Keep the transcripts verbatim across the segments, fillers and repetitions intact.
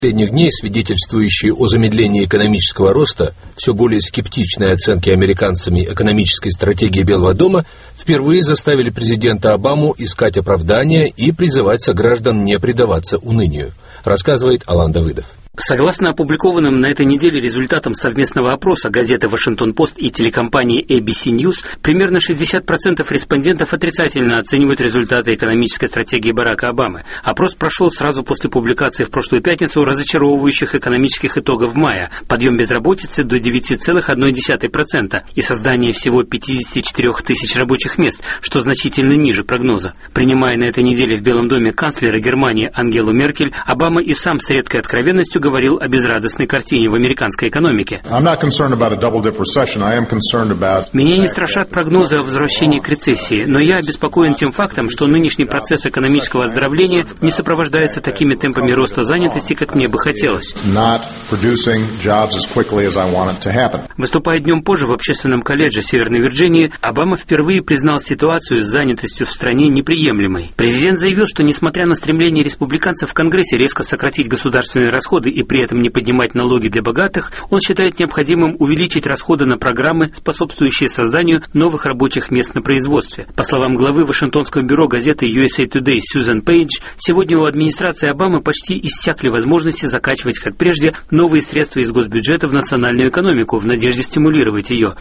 Последних дней, свидетельствующие о замедлении экономического роста, все более скептичные оценки американцами экономической стратегии Белого дома впервые заставили президента Обаму искать оправдания и призывать сограждан не предаваться унынию, рассказывает Алан Давыдов. Согласно опубликованным на этой неделе результатам совместного опроса газеты «Вашингтон-Пост» и телекомпании эй би си News, примерно шестьдесят процентов респондентов отрицательно оценивают результаты экономической стратегии Барака Обамы. Опрос прошел сразу после публикации в прошлую пятницу разочаровывающих экономических итогов мая: подъем безработицы до девяти целых одной десятой процента и создание всего пятидесяти четырёх тысяч рабочих мест, что значительно ниже прогноза. Принимая на этой неделе в Белом доме канцлера Германии Ангелу Меркель, Обама и сам с редкой откровенностью говорил о безрадостной картине в американской экономике. Меня не страшат прогнозы о возвращении к рецессии, но я обеспокоен тем фактом, что нынешний процесс экономического оздоровления не сопровождается такими темпами роста занятости, как мне бы хотелось. Выступая днем позже в общественном колледже Северной Вирджинии, Обама впервые признал ситуацию с занятостью в стране неприемлемой. Президент заявил, что несмотря на стремление республиканцев в Конгрессе резко сократить государственные расходы и при этом не поднимать налоги для богатых, он считает необходимым увеличить расходы на программы, способствующие созданию новых рабочих мест на производстве. По словам главы Вашингтонского бюро газеты ю эс эй Today Сьюзен Пейдж, сегодня у администрации Обамы почти иссякли возможности закачивать, как прежде, новые средства из госбюджета в национальную экономику в надежде стимулировать ее.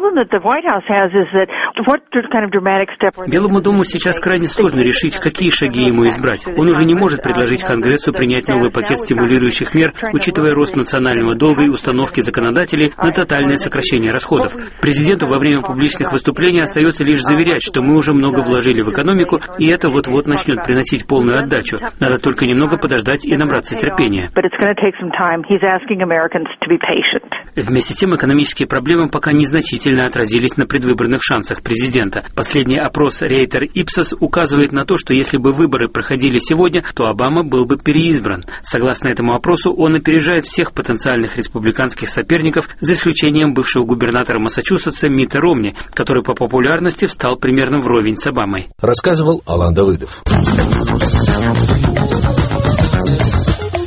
Белому дому сейчас крайне сложно решить, какие шаги ему избрать. Он уже не может предложить Конгрессу принять новый пакет стимулирующих мер, учитывая рост национального долга и установки законодателей на тотальное сокращение расходов. Президенту во время публичных выступлений остается лишь заверять, что мы уже много вложили в экономику, и это вот-вот начнет приносить полную отдачу. Надо только немного подождать и набраться терпения. Вместе с тем, экономические проблемы пока незначительно отразились на предвыборных шансах президента. Последний опрос Рейтер Ипсос указывает на то, что если бы выборы проходили сегодня, то Обама был бы переизбран. Согласно этому опросу, он опережает всех потенциальных республиканских соперников, за исключением бывшего губернатора Массачусетса Митта Ромни, который по популярности встал примерно вровень с Обамой. Рассказывал Алан Давыдов.